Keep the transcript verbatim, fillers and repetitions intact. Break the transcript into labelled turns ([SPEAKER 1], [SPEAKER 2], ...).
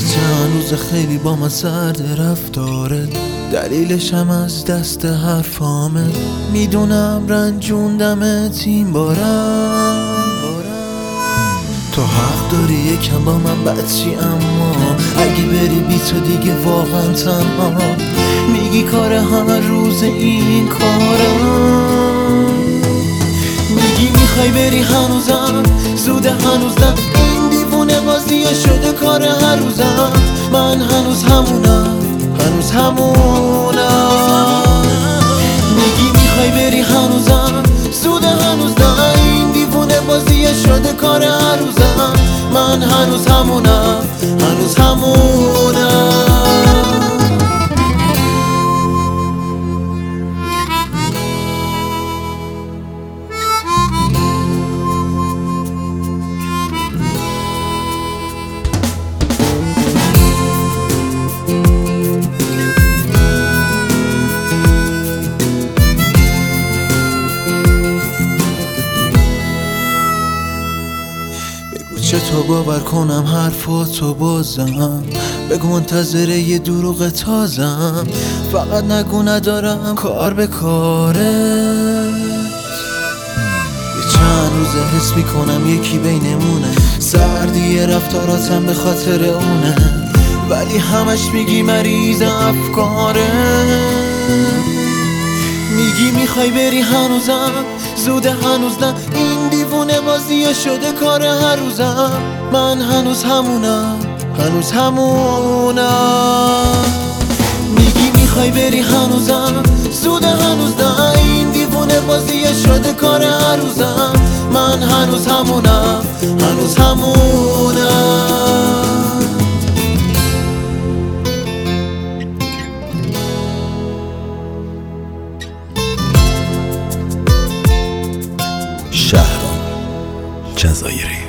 [SPEAKER 1] چند روز خیلی با من سرد رفتاره، دلیلشم از دست حرفامه. میدونم رنجوندمت این بارم، تو حق داری یکم با من بچی، اما اگه بری بی تو دیگه واقعا تنها. میگی کار همه روز این کارم، میگی میخوای بری هنوزم زوده، هنوز نه این دیوونه بازیه شده کار هر روزم. من هنوز همونم، هنوز همونم. میگی میخوای بری هنوزم زوده، هنوز نه این دیوونه بازیه شده کار هر روزم. من هنوز همونم، هنوز همونم. چطور باور کنم حرفاتو بازم؟ بگو منتظر یه دروغ تازم، فقط نگو ندارم کار به کارت. یه چند روزه حس میکنم یکی بینمونه، سردی رفتاراتم به خاطر اونه، ولی همش میگی مریض افکاره. میگی میخوای بری هنوزم زوده، هنوز نه این دیوونه بازیه شده کار هر روزم. من هنوز همونم، هنوز همونم. میگی میخوای بری هنوزم زوده، هنوز نه این دیوونه بازیه شده کار هر روزم. من هنوز همونم، هنوز همونم.
[SPEAKER 2] شهرام جزایری.